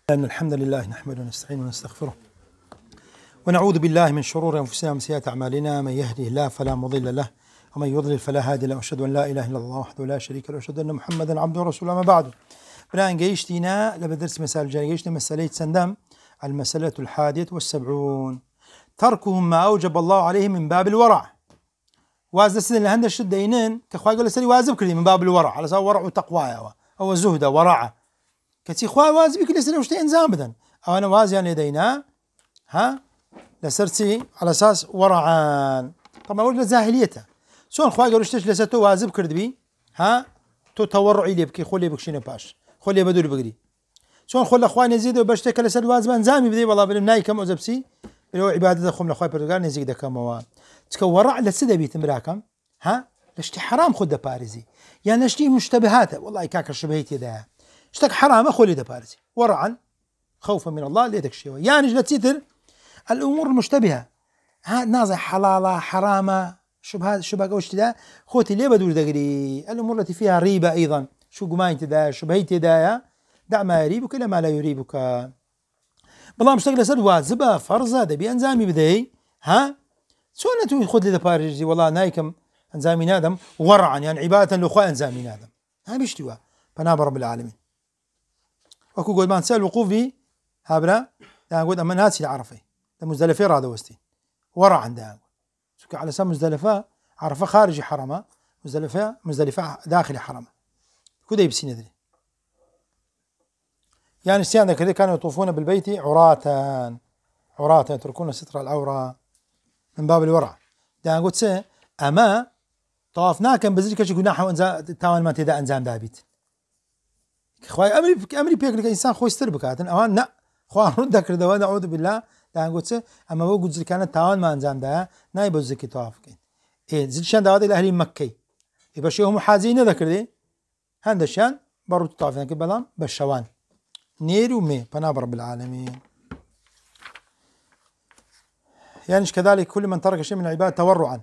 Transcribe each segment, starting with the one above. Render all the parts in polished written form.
إن الحمد لله نحمده ونستعينه ونستغفره ونعوذ بالله من شرور أنفسنا ومن سيئات أعمالنا. من يهده الله فلا مضل له ومن يضلل فلا هادي له، وأشهد أن لا إله إلا الله وحده لا شريك له، وأشهد أن محمدا عبده ورسوله. ما بعد، بناء جيشتنا لبدرس مسائل جيشتنا مسألة سندم المسألة 71، تركهم ما أوجب الله عليه من باب الورع. واز السنة اللي هندش الدينين كخواي قال سري واجب كذي من باب الورع، على سواء ورع وتقوى أو زهد ورع كتي خواي واجب كل سنة وشتي إنزام بدن أو أنا واز يعني دينا لسرتي على أساس ورعان. طبعا وجه زاهليته سون خواي قالوا اشتش لساتو واجب كردبي تو تورعي لي بكي خولي بكشينه باش خولي بدور بقري سون خول اخوان يزيد وبشتك لسد واجب انزامي بدي والله بالناي كم وزبسي لو عباده خم الاخوان برتغال نزيد كم تكورع لسد بيت مراكم لشتي حرام خد باريزي يعني اشتي مشتبهات والله كاك شبهيتي ده اشتك حرام خولي ده باريزي ورعا خوفا من الله ليتك شيء يعني جلتيتر الامور المشتبهه نازع حلاله حرامه شبهه وش ده خوتي ليه بدور دقري الامور التي فيها ريبه ايضا شو قمايت ده شبهيتي ده دع ما يريبك الى ما لا يريبك. بالله مشتغل سد واجبه فرضه دبي انزامي بدي سنة خذ لي بارجي والله نايكم انزامي نادم ورعا يعني عباده لاخوان انزامي نادم بيشتوا بناب رب العالمين. وكو قول ما نسال الوقوف في هابرا نقول اما ناسي العرفه مزدلفه هذا وستي ورع عندها على سم مزدلفه عرفه خارج حرمه مزدلفه داخل حرمه كده يبسي ندري يعني السيان كذا كانوا يطوفون بالبيت عراة يتركون ستر العورة من باب الورع. ده قلت سه أما طوافنا كان بزيك شيء قلنا حوان تاوان ما تدا أنزام دابيت خواي أمري بيقول إنسان خوي يستر بكاتن أوان لا خوان ردك كذا وانا أعوذ بالله. ده قلت سه أما هو قلت كانت تاوان ما أنزام ده نايب الزكي طواف كين زلشان داود الأهل مكي يبقى شيء حازين ذكر دي هندشان برو طوافنا كبلان بالشوان نير ومي بناب رب العالمين. يعني كذلك كل من ترك شيء من العبادة تورعا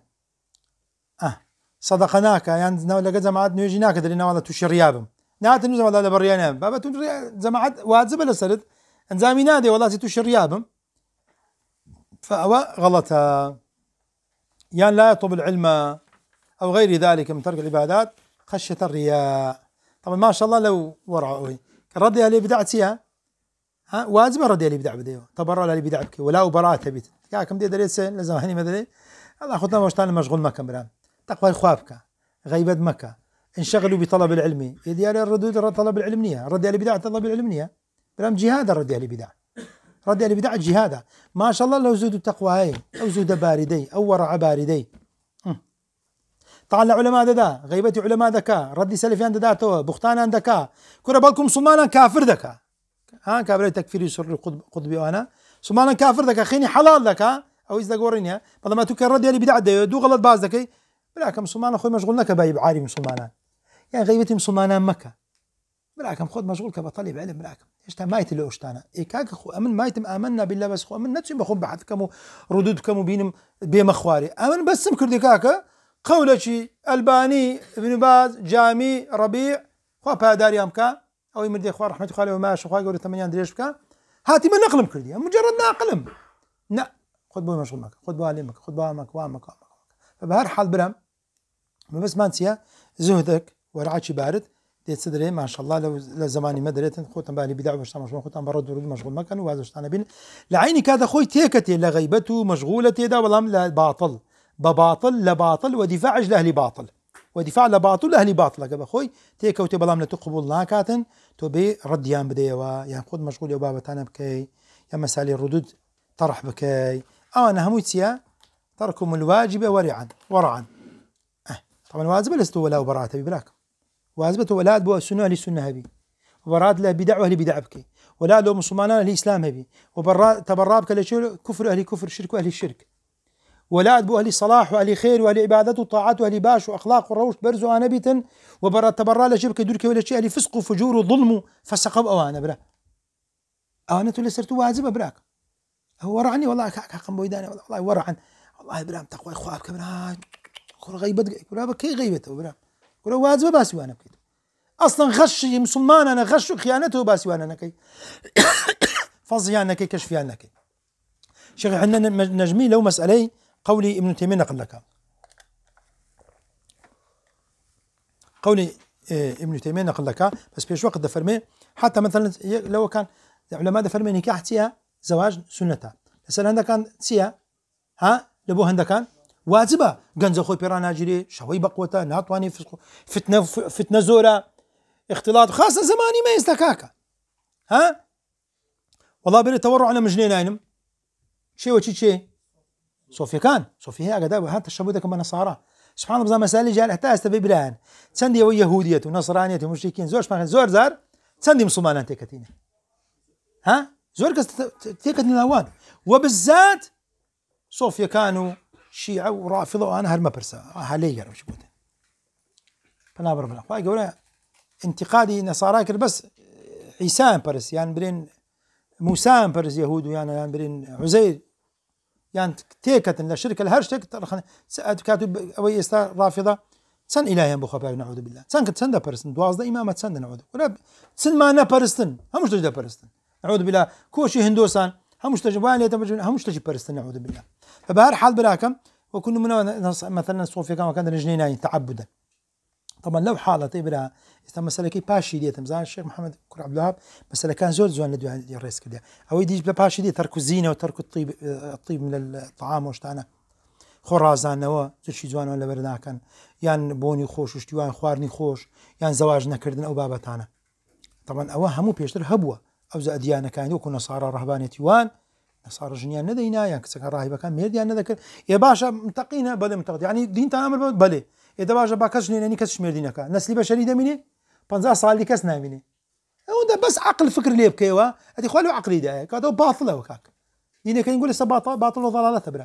صدقناك يعني لقد زمعت نيجيناك درينا والله تشريابم نات نزم والله بريانا بابا زمعت واجب لسرد انزامي نادي والله تشريابم فأوا غلطها يعني لا يطلب العلم أو غير ذلك من ترك العبادات خشية الرياء. طبعا ما شاء الله لو ورعوا ردي اللي بدعتيها واجب ردي اللي بدع بديه تبرر اللي بدع بك ولا وبراءة بيت يا كم دي دريس لازم هني مدري الله خدنا وشتان مشغول مكة برام تقوى خوابك غيبة مكة انشغلوا بطلب العلم يدي الردود طلب العلمية ردي اللي بدع طلب العلمية برام جهاد ردي اللي بدع ردي اللي بدع جهاده ما شاء الله لو زود التقوى هاي أو زود باردي أو ورع باردي طالع علماء دا غيبتي علماء دكا ردي سلفيان داتو بختان عندك كره بالكم صمانا كافر دكا كابري تكفيري سر قطبي وانا صمانا كافر دكا خيني حلال دكا او اذا قورينيا بدل ما تكرر ردي اللي بدع دو غلط باز دكي بلاكم صمانا خوي مشغولنا بايب عاري مسلمانا يعني غيبتي مسلمانا مكه بلاكم خذ مشغولك بطلب علم بلاكم ايش مايت اللي اشتانا كاك خو امن مايتم امنا بالله بس خو امن نتشي بخو بحثكم ردودكم بينم بمخواري امن بس مكردي كاكا قولشي الباني ابن باز جامي ربيع خو باداري امكا او يمدي اخوان رحمه الله وما شو قالوا 8 دريش بكا هاتي ما نقلم كردي مجرد ناقلم لا خذ بو مشغول مك خذ بو علمك خذ بو مك وامك فبهر حال برام بس ما نسيا زهدك ورعتش بارد دي صدري ما شاء الله لو زماني ما دريت خوتم بالي بدع باش مشغول خوتم برد ورد مشغول مكان وهذا انا بين لعيني كذا خوي تيكتي لغيبته مشغولتي ده والله لا باطل بباطل لباطل ودفاع لاهل باطل ودفاع لباطل اهل باطل قبل خوي تيكو تبلام لتقبل ناكاتن تبي رديان بديوا يعني خذ مشغول يا بابا انا بكي يا مسالي الردود طرح بكي انا هموتيا تركم الواجب ورعا طبعا واجب لست ولا براءه ببراك واجبته ولاد بو السنه للسنه هبي وبراد لا بدع واهل بدع بكي ولا لو مسلمان اهل الاسلام هبي وبرا تبرابك لشو كفر اهل كفر شرك واهل الشرك ولاد بو أهل صلاح وأهل خير وأهل عبادة وطاعات وأهل باش وأخلاق وروش برز وأنا بيتن وبرا تبرا لشبك دورك ولا شيء أهل فسق وفجور وظلم فسقوا أوانا برا أوانا تولي سرتوا واجبة براك هو ورعني والله حقا بويداني والله ورعن والله برام تقوى إخوابك برا كل غيبة برا كي غيبته برا كل واجبة بس وأنا بكيت أصلا غش مسلمان أنا غش خيانته باسوان أنا كي فظيان أنا كي كشفيان أنا كي شيخ حنا نجمي لو مسألة قولي ابن تيمية نقل لك قولي ابن تيمية نقل لك بس بيش وقت دفرمي حتى مثلا لو كان علماء دفرمي نكاح تيها زواج سنتها مثلا هذا كان تيها ها لبو هذا كان واجبة جنز خوي بيرانا جري شوي بقوته ناطواني فتنة زورة اختلاط خاصة زماني ما يستكاكا ها والله بلي تورع على مجنين عينم شيء وشي شيء صوفيا هي أقدام هات الشبودة كما نصارى سبحان الله مسالي جال حتى استبي بلان تسندي ويهودية ونصرانية ومشركين زور زار تسندي مسلمان تيكتين ها زور تيكتين الأوان وبالذات صوفيا كانوا شيعة ورافضة وأنا هرما برسا هاليجر وش بوده فلا بربنا خواي قولا انتقادي نصاراك بس عيسى برس يعني برين موسى برس يهود يعني برين عزير يعني تيكت لشركة الهرشتك كاتب أوي إستار رافضة سن إلهي بخبار نعوذ بالله سن كنت سن برستن دواز ده إمامة سن نعوذ ولا سن ما أنا برستن هم مش تجد برستن نعوذ بالله كوشي هندوسان هم مش تجد هم مش تجد برستن نعوذ بالله فبهر حال براكم وكنا من مثلا صوفيا كان رجنين تعبدا طبعا لو حالة برا است مسألة كي باشي ديت مزان الشيخ محمد كر عبد الوهاب مسألة كان زوان لدو الرئيس كده أو يديج بلا باشي دي ترك الزينة وترك الطيب من الطعام وشتانا خرازان نوا زرشي زوان ولا برنا كان يعني بوني خوش وشتوان خوارني خوش يعني زواج نكردن أو بابتانا طبعا أوه همو بيشتر هبوة أو زاديانا كان يكون نصارى رهبانية يوان نصارى جنيان ندينا يعني كسكن راهبة كان ميرديان نذكر يا باشا متقينا بل متقد يعني دين تنامل بلي إذا باشا باكش نيني كسش ميردينا كان نسلي بشري دميني 15 سال دي كس ناميني هذا بس عقل فكر ليه بكيوا هذي خلوا عقلي ده كاتو باطله وكاك دينا كان يقول باطل وضلالة تبرا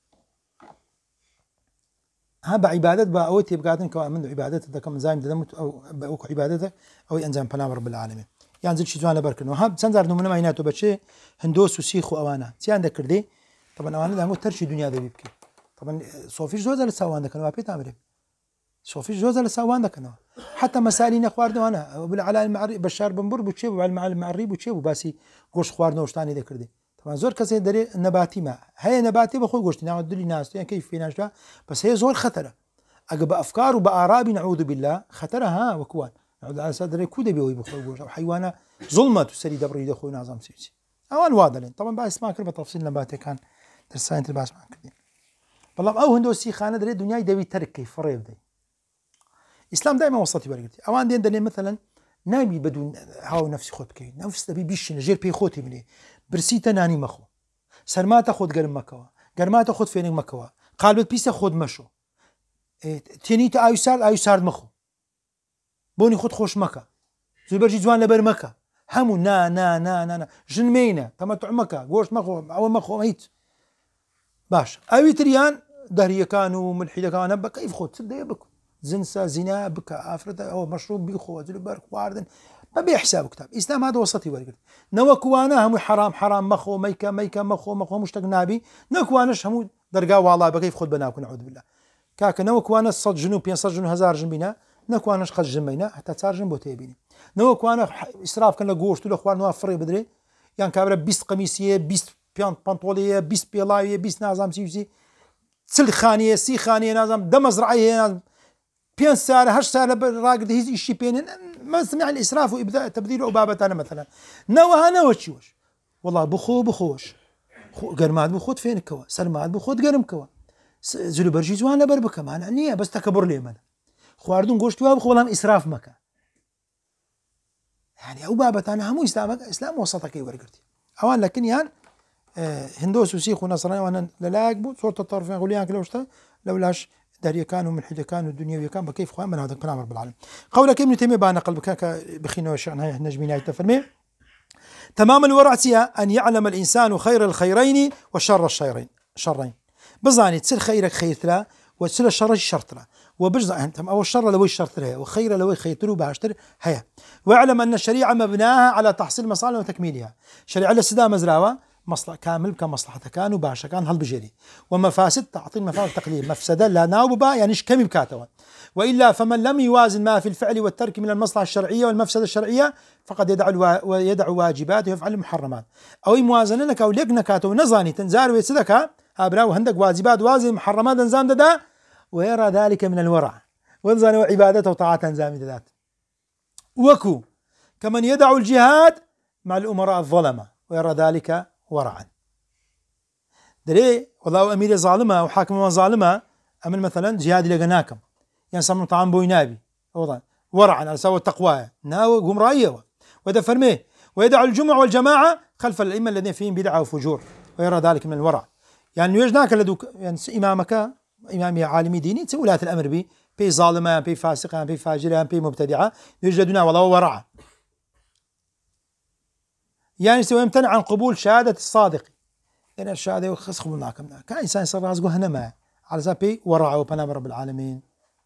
ها بعبادة بأوت يبقى كوا من عبادته ده كم زايم ده أو عبادته أو أنزام بنام رب العالمين يعني زل شيء زمان لبركن وهاب سنزار نمنا ما يناتو بتشي هندوس وسيخ وأوانا سيان ده كردي طبعا أوانا ده هم ترشي دنيا ده بيبكي طبعا صوفيش زوجة للسوان ده كانوا بيت عمري صوفيش زوجة للسوان ده كانوا حتى مسالين خوارنا أنا وبالعلاء المعري بشار بنبر بتشي وعلى المعري بتشي وباسي قوش خوارنا وشتاني ده كردي طبعا زور كسي دري نباتي ما هي نباتي بخوي قوش نعود لي ناس يعني كيف في ناس بس هي زور خطرة أجب أفكار وبآراء نعوذ بالله خطرها وكوان نعوذ على صدر كوده بيوي بخوي قوش أو حيوانة ظلمة تسري دبر يدخل نظام سياسي أوان واضلين طبعا بعد اسمع كلمة تفصيل نباتي كان ترساين تلباس معك كذي والله أو هندوسي خانة دري الدنيا يدوي ترك كيف فريب دي إسلام دائما وسطي برقتي أوان دين دليل مثلا نامي بدون هاو نفسي خود كي نفس تبي بيش نجير بي خوتي مني برسيتا ناني مخو سرماتا خود قرم مكوا قرماتا خود فينك مكوا قالبت بيسا خود مشو تينيتا آيو سارد مخو بوني خود خوش مكا زبرجي جوان لبر مكا همو نا جنمينا تمتع مكا قوش مخو أول مخو ميت باش أوي تريان دهرية كانوا ملحدة كانوا بكا كيف خود سد يبكو زنسا زنا بكا آفرتا أو مشروب بيخو زلبر واردن ما بيحساب كتاب إسلام هذا وسطي ورقت نوكوانا هم حرام مخو ميكا مخو مشتق نابي نوكوانش هم درجا والله بكيف خود بناكم نعوذ بالله كاك نوكوانا صد جنوب بين صد جنوب هزار جنبنا نوكوانش خد جنبنا حتى صار جنبو تيبيني نوكوانا إسراف كان لجوش تلو خوار نوافري بدري يعني كابرا 20 قميصية 20 بنطولية 20 بيلاوية 20 نظام سيوسي سل خانية سي خانية نظام دم زرعية بين سارة هش سارة راقد هيز إشي بين ما سمع الإسراف وإبداء تبذير عبابتنا مثلا نوها نوش والله بخوش قرمات بخود فين كوا سرمات بخود قرم كوا زلو برجي جوان لبربكة معنا نية بس تكبر لي من خواردون قوشتوا بخولهم إسراف مكا يعني عبابتنا همو إسلام وسطك يورقرتي أوان لكن يعني هندوس وسيخ ونصراني وانا لا يقبو صورة الطرفين غوليان كلوشتا لولاش داريا كانوا ملحدة كانوا الدنيا كان بكيف خوان من هذا الكلام رب العالمين قولك ابن تيمية بان قلبك بخينا وشأن هاي نجمين هاي التفرمي تمام الورعتها أن يعلم الإنسان خير الخيرين وشر شرين بزاني تسل خيرك خير لا وتسل الشر شرط لا وبجزء أنتم أو الشر لوي شرط له وخير لوي خير باشتر هيا واعلم أن الشريعة مبناها على تحصيل مصالح وتكميلها شريعة السدام مزراوة مصلحة كامل كمصلحة كان وباشا كان هالبجري، ومفاسد تعطي المفاسد تقليل مفسدة لا ناوبة يعني كم بكاتوا، وإلا فمن لم يوازن ما في الفعل والترك من المصلحة الشرعية والمفسدة الشرعية فقد يدع واجبات ويفعل المحرمات، أو موازنة لك أو لك نكاتو نزاني تنزار ويسدك هابراو هندك واجبات وازن محرمات انزام دا ويرى ذلك من الورع وانزاني وعبادته وطاعات انزام ذات، وكو كمن يدع الجهاد مع الأمراء الظلمة ويرى ذلك ورعا. دري والله أمير ظالمة وحاكم ظالمة أمن مثلا جهاد لقناكم يعني سمن طعام بوي نابي ورعا على سوى التقوى ناوي قوم رأيه وإذا فرميه ويدع الجمع والجماعة خلف الأئمة الذين فيهم بدعة وفجور ويرى ذلك من الورع. يعني يجناك لدو يعني إمامك إمامي عالمي ديني تسوي ولاة الأمر بي ظالمة بي فاسقة بي فاجرة بي مبتدعة يجدنا والله ورعا، يعني سوى يمتنع عن قبول شهادة الصادق يعني الشهادة يخص قبولناك كان إنسان يصير رازقه هنما على سبيل ورع وبنام رب العالمين،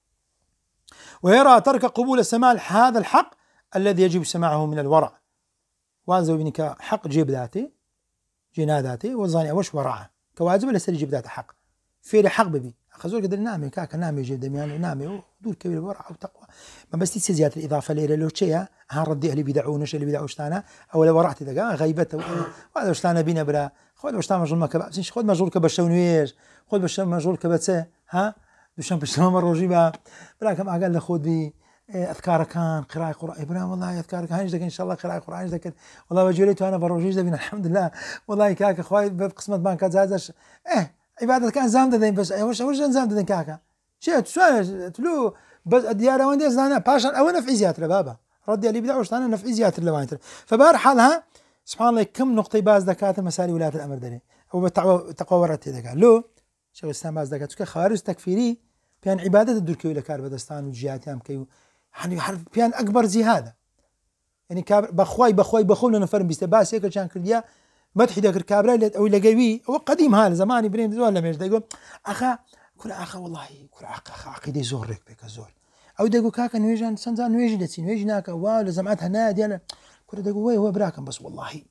ويرى ترك قبول السماع هذا الحق الذي يجب سماعه من الورع، وانزو بنك حق جيب ذاتي جناداتي وظاني وش ورعه كواجب ولا سري جيب ذات حق في حق ببي خزور قدر نامي كاك نامي جيب دميان ونامي ودول كبير ورع وتقوى ما بس تسي زيادة الإضافة ليلة لو شيء ها ردي اللي بيدعونش اللي بيدعوش تانا أو لو ورعت دقا غيبته وهذا وش تانا بينا بلا خذ وش تانا مجرور ما كبس خذ مجرور كبشونويش خذ بش مجرور كبتسه ها دوشان بشلون مرة رجيبها بلا كم قال له خذ بي أذكار كان قراءة قرآن إبراهيم والله أذكار كان هنجدك إن شاء الله قراءة قرآن هنجدك والله وجوليت وأنا بروجيج بنا الحمد لله والله كاكا خوي بقسمة بانك زازش عبادة كان زام دين بس وش زام دين كاكا شيء سؤال تلو بس الديار وين دي زانا باشا أو نفع زيادة لبابا ردي اللي بدأ وش أنا نفع زيادة لوانتر فبار حالها سبحان الله كم نقطة باز ذكاء مسالي ولاة الأمر دني أو تقوى ورت ذكاء لو شغل استان باز ذكاء تك خارج تكفيري بيان عبادة الدركي ولا كاربدستان وجيات يام كيو يعني حرف بيان أكبر زهادة يعني كابر بخوي لنا فرم بيستباس هيك كان كرديا مدح ذكر كابرا أو لقوي هو قديم هذا زمان برين زول لما يجي يقول أخا كل أخا والله كل أخا عقيدة زورك بك زور أو دقوا كاكا نويجان سنزان نويجي لتسين نويجي ناكا ولا زمعتها نادي أنا كل دقوا وين هو براكم بس والله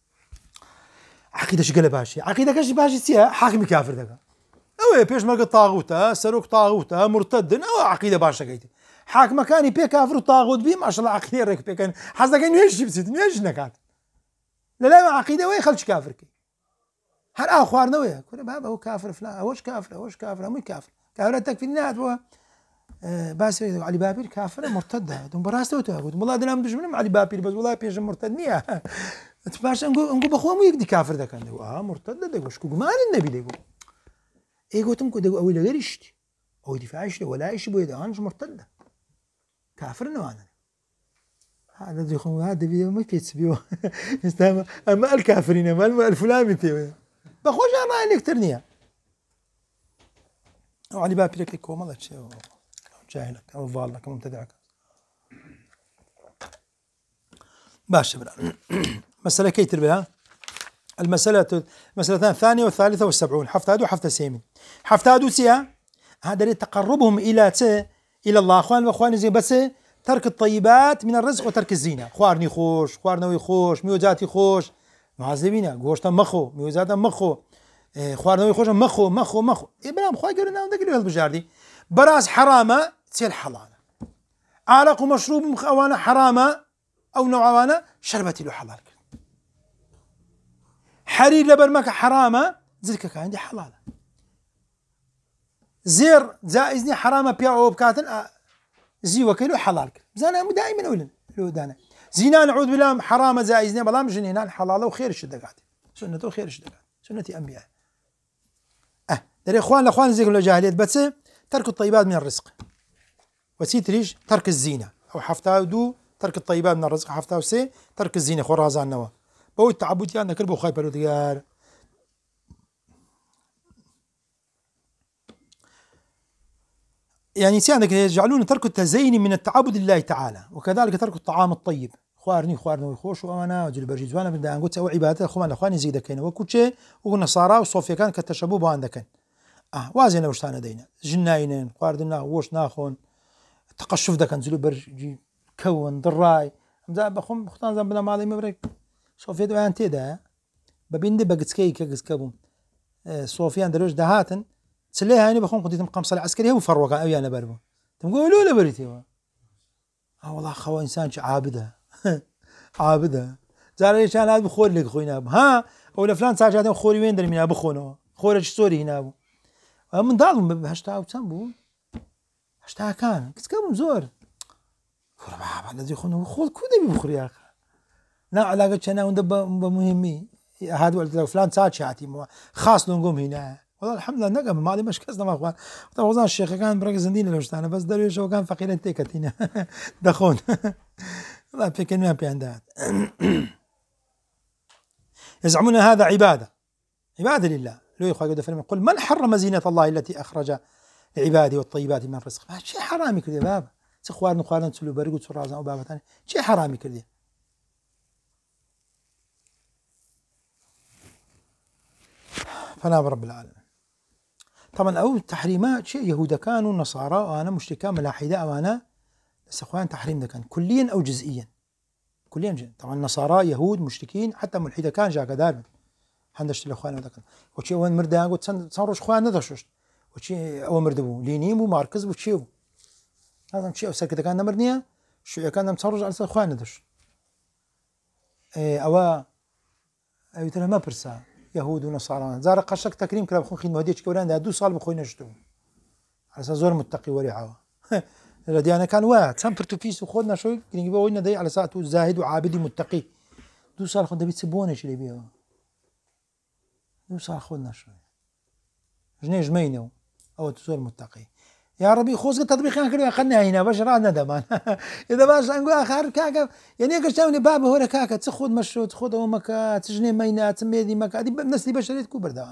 عقيدة شقلة باشي عقيدة كش باشي سيا حاكم كافر دقا أو بيش مرق طاغوتة سروك طاغوتة مرتد أو عقيدة باشا قيتي حاكم كاني بي كافر وطاغوت بي ما شاء الله عقيدة رك بي كان حاسة كان نويجي بسيت نويجي نكات لا ما عقيدة وين خلش كافر كي هل أخوار نويا كل بابا هو كافر فلان أوش كافر مو كافر كافرتك في النهاية هو بس علي بابير كافر مرتد دون براسته تقول والله ده نام دشمن علي بابير بس والله بيش مرتد نيا تباش نقول بخوه مو يقدي كافر ده كان مرتد ده وش ما النبي ده يقول إيه قلت لكم ده أول غيرشتي أو دفاعش ولا إيش بيد أنا مش مرتد كافر نوانا هذا يخون هذا بيو ما كيتسبيو استهم أما الكافرين ما الفلان متى بخوش أنا إنك ترنيا أو علي بابير كيكو ما ذا شيء جاهلك أو ضالك أو مبتدعك باش برا مسألة كيتر بها المسألة الثانية والثالثة والسبعون حفتاد وحفتة سيمين حفتاد وسيا هذا تقربهم إلى الله أخوان وأخواني زي بس ترك الطيبات من الرزق وترك الزينة خوارني خوش خوارنوي خوش ميوزاتي خوش معذبينا قوشتا مخو ميوزاتا مخو خوارنوي خوش مخو إبراهيم خواه قولنا عندك اللي هالبجاردي براس حرامة تصير حلالة عرق ومشروب مخوانا حرامة أو نوعوانا شربتي له حلال حرير لبرمك حرامة زلك عندي حلالة زير زائزني حرامة بيعو بكاتن زي وكيلو حلال زانا دائما أولا لو دانا زينا نعوذ بالله حرامة زائزني بلا مش هنا حلالة وخير الشدقات سنة وخير الشدقات سنة أنبياء دري إخوان زي كل جاهلية بس ترك الطيبات من الرزق وسيتريش ترك الزينة أو حفتاو ترك الطيبات من الرزق حفتاو سي ترك الزينة خرازان نوا بو التعبد يعني كربو خايب بلو ديار يعني سيانك يجعلون ترك التزين من التعبد لله تعالى وكذلك ترك الطعام الطيب خوارني ويخوش وأنا وجل برجيز وأنا بدي أقول سوي عبادة أخواني زيدك كنا وكوتشي والنصارى والصوفيا كان كالتشبب عندك وازنا وشتانا دينا جناينين قاردنا وش ناخون تقشف ده كان زلو برجي كون ضراي مزاب بخم بختان زنبنا مالي مبرك صوفيا دو أنتي ده ببيندي بقتكي كقسكبهم صوفيان دروج دهاتن تسليها هاني بخون قديتم قمص العسكري هو فروقا أو أنا بربو تقولوا لا بريتي والله خو إنسان عابده عابده زاري كان هذا بخور لك خوينا ها ولا فلان ساجاتهم خوري وين دري من أبخونه خورج سوري هنا أبو من ضالهم هشتا وتسمبو هشتا كان كسكبهم زور خور بابا الذي خونه خود كودا بيبخور يا أخي لا علاقة أنا وندب بمهمي هذا لو فلان ساجاتي خاص نقوم هنا والله الحمد لله نقم ما لي مش كسنا ما اخوان طبعا الشيخ كان برق زندين لو انا بس درويش وكان فقير تيكتينا دخون والله في كلمه بيندات يزعمون هذا عباده لله لو يا اخوي قد قل من حرم زينة الله التي اخرج لعباده والطيبات من الرزق شيء حرامي كذا بابا اخوان تسلو برق وترازن او بابا ثاني شيء حرامي كذا فنعم رب العالمين. طبعا أو تحريمات شيء يهودا كانوا نصارى وأنا مشركان ملاحدة وأنا بس أخوان تحريم ده كان كليا أو جزئيا كليا طبعا النصارى يهود مشركين حتى ملحدة كان جاك دارم هندشت الأخوان هذا كان وشيء وين مردا قلت صاروا أخوان ندرشوا وشيء أول مردبو لينيمو ماركز وشيء هذا شيء وسر كده كان نمرنيه شو كان نمتصرج على أخوان ندرش أو ترى ما برسا يهود ونصارى زار قشك تكريم كلام خو خدمه هديك كوران ده 2 سال بخوي نشتو على اساس زور متقي ورعاوه الذي انا كان واحد سامبرتو فيس وخدنا شوي نجيبه وين دي على ساعته زاهد وعابد متقي 2 سال خد بيتسبونه شي بيه 2 سال خدنا شوي جنيه جمينه او زور متقي يا ربي خوز تطبيق كان خلنا هنا باش رانا دمان اذا باش نقول اخر كاكا يعني كشاوني بابا هو كاكا تاخذ مشروع تاخذ امك تجني مينات تميدي مك هذه الناس اللي بشريه كبر دوام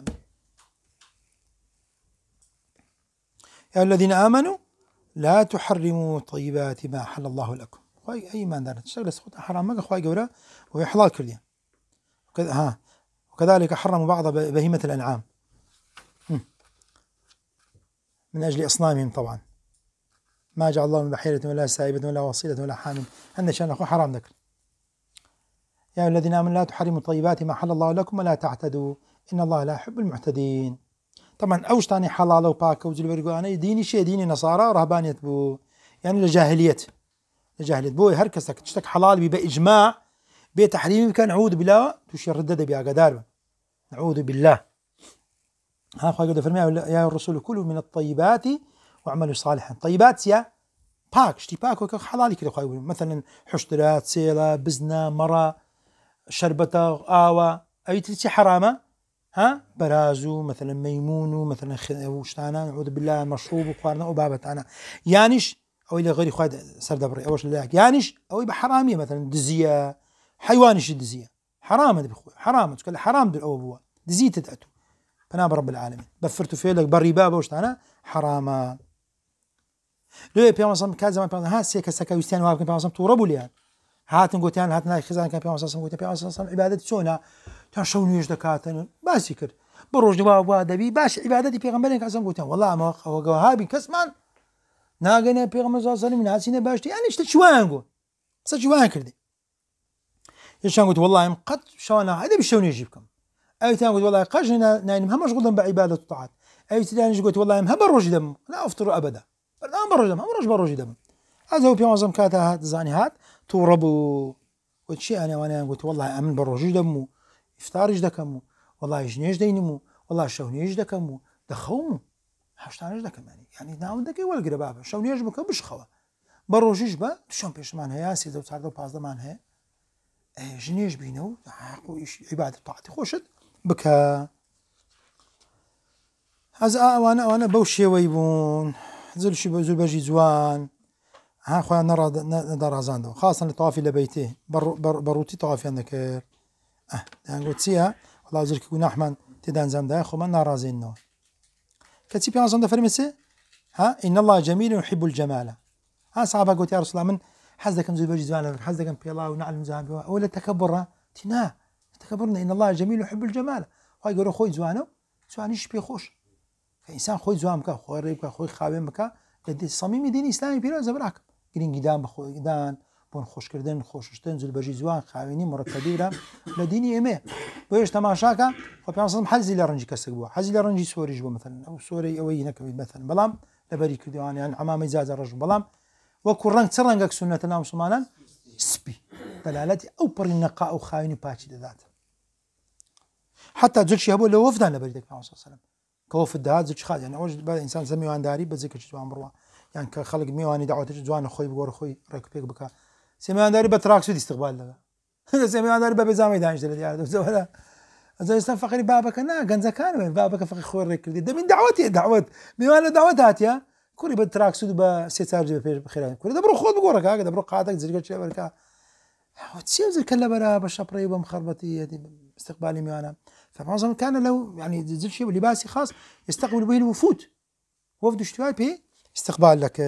يا الذين امنوا لا تحرموا طيبات ما حل الله لكم اي ما دارت تشتغل سخط حرام ما اخوي قوله وهي حلال كليا وكذلك حرموا بعض بهيمه الانعام من أجل أصنامهم طبعا ما جعل الله من بحيرة ولا سائبة ولا وصيلة ولا حامل أن شأن أخو حرام ذكر يا الذين آمنوا لا تحرموا طيبات ما حل الله لكم ولا تعتدوا إن الله لا يحب المعتدين طبعا أوش تاني حلال وباكة وزل برقوا أنا ديني شيء ديني نصارى ورهبانية بو يعني لجاهلية بو هركسك تشتك حلال بإجماع بتحريم كان نعوذ بالله تشردد بها قدار نعوذ بالله ها أخوة قد فرمي يا الرسول كلوا من الطيبات واعملوا صالحا طيبات يا باك شتي باك وك حلالي كده أخوة مثلا حشترات سيلة بزنة مرة شربة آوة أي تلتي حرامة ها برازو مثلا ميمونو مثلا وشتانا نعوذ بالله مشروب وقارنا وبابت أنا يانش أو إلى غير أخوة سردبري أوش الله يانش أو يبقى حرامية مثلا دزية حيوانش الدزية حرام هذا بخوي حرام تقول حرام دل أبوه دزية تدأتو فنام رب العالمين بفرتوا في لك بري بابا وشتانا حراما لو بيان صم كذا ما بيان ها سيك سكا وستان وابن بيان صم توربوا ليان هاتن قوتيان هاتنا خزان كان بيان صم قوتيان بيان صم عبادة سونا تشون يجد كاتن بس يكر بروج جواب وادبي باش عبادتي بيغمبرين كاسم قوتيان والله ما هو جوابي كسمان ناقنا بيغمبر صلى الله عليه وسلم ناسينا باشتي يعني اشت شوان قول صدق شوان كردي يشان قلت والله قد شونا هذا بشون يجيبكم أي تاني قلت والله قاجنا نايم هم مشغول بعبادة الطاعات أي تاني قلت والله هم بروج دم لا أفطر أبدا لا بروج دم هم بروج دم هذا هو بيوم كاتا هات زاني هات توربوا وشيء أنا وأنا قلت والله أمن بروج دمو إفطارج دكمو والله يجنيش دينمو والله شونيش دكمو دخومو حشتانش دكم يعني ناون دكي والقرا بابا شونيش بك بش خوا بروجيش با شون بيش مان هي سيدو تعرضوا باز مان هي جنيش بينو عبادة طاعتي خوشت بكا هذا وانا بوشي ويبون زل شي بزول بجي زوان ها خويا نرى ندار زاندو خاصة لطوافي لبيته بروتي طوافي عندك يعني قلت سيها والله زلك يكون أحمد تدان زمدا خو من نارازين نو كتي بيان زمدا فرمسي ها إن الله جميل يحب الجمال ها صحابة قلت يا رسول الله من حزدك زول بجي زوان حزدك في الله ونعلم زوان ولا تكبر تنا تكبرنا إن الله جميل يحب الجمال خو يقولوا خوي زوانو زوانيش بيخوش فإنسان خوي زوان بكا خوي ريبك خوي خابين بكا لدي صميم دين إسلامي بيرا زبراك قرين قدام بخوي قدام بون خوش كردن خوششتن زل بجي زوان خاويني مركبي ولا لديني إمه بۆیش تەماشاکە خۆ پێ حەزی لە ڕەنجی کەسێک بووە، حەزی لە ڕەنجی سۆریش بوو مەثەن ئەو سۆرەی ئەوەی نەکەوێت مەثەن، بەڵام لەبەری کردوانیان عەمامەی جاجە ڕەش بەڵام وەکو ڕەنگ چ ڕەنگێک سونەتە ناو موسڵمانان سپی دەلالەتی ئەو پڕی نەقا ئەو خاوێنی پاچی دەدات. حتا جلشی هەبوو لە وەفدان لەبەری دەک پێغەمبەر صلی الله علیه و سلم کە وەفد داهات جلش خات یعنی ئەوەش بە ئینسان زە میوانداری بە جێکێکی جوان بڕوە یان کە خەڵک میوانی داوەتێکی جوانە خۆی بگۆڕ خۆی ڕێکوپێک بکە سێمیوانداری بە تراکسودی استقبال دەکات سێمیوانداری بە بێجامەی دانیشتە لە دیارە زەوەرە ئەجا ئێستا فەقیری بابەکە نا گەنجەکان بێن بابەکە فەقی خۆی ڕێکردی دەبین داوەتی داوەت میوان لە داوەت هاتیە کوڕی بە تراکسود بە سێ چارج بە پێش بخێران کوڕی دەبڕۆ خۆت بگۆڕە کاکە دەبڕۆ قاتێک جرگە چێ بەرکە چی زرکە لەبەرە بە شەپڕی بەم خەربەتی استقبالی میوانە فمعظم كان له يعني زل شيء لباسي خاص يستقبل به الوفود وفد اشتواي به استقبال لك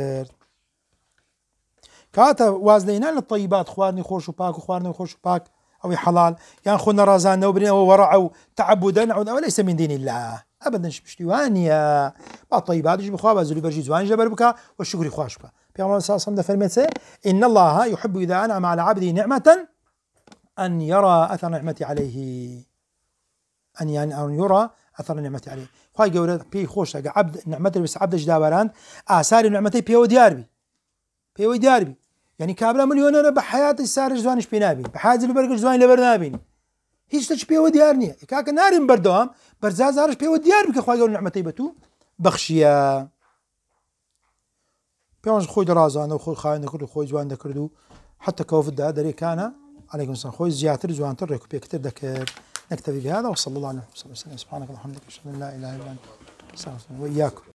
كاتا وازلينا للطيبات خوارني خوش وباك وخوارني خوش وباك او حلال يعني خونا رازان وبرين ورعوا تعبدا وليس من دين الله ابدا شبشتوانيا الطيبات يجب خواب زلي برجي زوان جبر بك والشكر خوش بك بيغمبر صلى الله عليه وسلم فرمته ان الله يحب اذا انعم على عبده نعمه ان يرى اثر نعمتي عليه أن يرى أثر نعمتي عليه خواهي قولة بي خوشة عبد نعمتي بس عبدش دابران آثار نعمتي بيو دياربي يعني كابلا مليونة بحياتي سارج زوانش بينابين بحياتي لبرقش زواني لبرنابين هيش تش بيو ديارني كاك نارين بردوام برزاز هارش بيو دياربي كخواهي قولة نعمتي بتو بخشيا بيونش خوي درازان وخوي خاين دكردو خوي زوان دكردو حتى كوفد دا دري كان عليكم السلام خوي زياتر زوان تركو بيكتر دكر نكتفي بهذا وصلى الله عليه وسلم سبحانك اللهم وبحمدك اشهد ان لا اله الا انت استغفرك وإياكم.